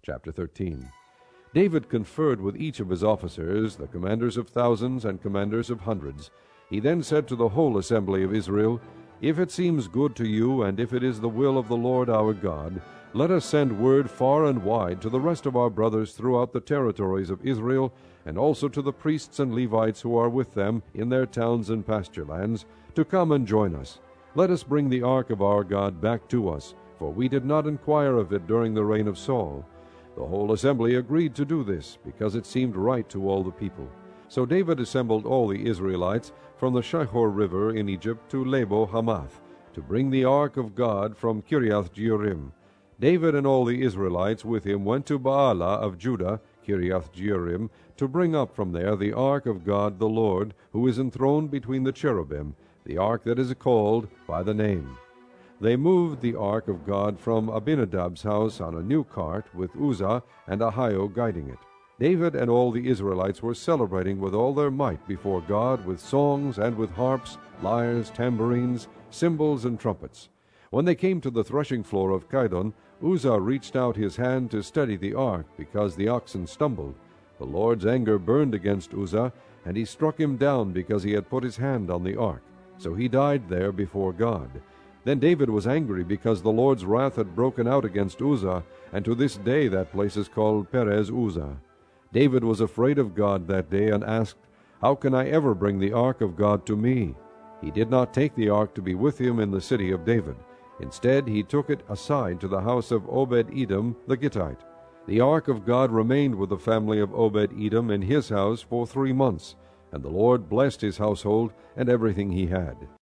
Chapter 13. David conferred with each of his officers, the commanders of thousands and commanders of hundreds. He then said to the whole assembly of Israel, "If it seems good to you, and if it is the will of the Lord our God, let us send word far and wide to the rest of our brothers throughout the territories of Israel, and also to the priests and Levites who are with them in their towns and pasture lands, to come and join us. Let us bring the ark of our God back to us, for we did not inquire of it during the reign of Saul." The whole assembly agreed to do this, because it seemed right to all the people. So David assembled all the Israelites from the Shihor River in Egypt to Lebo Hamath, to bring the ark of God from Kiriath Jearim. David and all the Israelites with him went to Baalah of Judah, Kiriath Jearim, to bring up from there the ark of God the Lord, who is enthroned between the cherubim, the ark that is called by the name. They moved the ark of God from Abinadab's house on a new cart, with Uzzah and Ahio guiding it. David and all the Israelites were celebrating with all their might before God, with songs and with harps, lyres, tambourines, cymbals, and trumpets. When they came to the threshing floor of Kidon, Uzzah reached out his hand to steady the ark, because the oxen stumbled. The Lord's anger burned against Uzzah, and he struck him down because he had put his hand on the ark. So he died there before God. Then David was angry because the Lord's wrath had broken out against Uzzah, and to this day that place is called Perez Uzzah. David was afraid of God that day and asked, "How can I ever bring the ark of God to me?" He did not take the ark to be with him in the city of David. Instead, he took it aside to the house of Obed-Edom the Gittite. The ark of God remained with the family of Obed-Edom in his house for 3 months, and the Lord blessed his household and everything he had.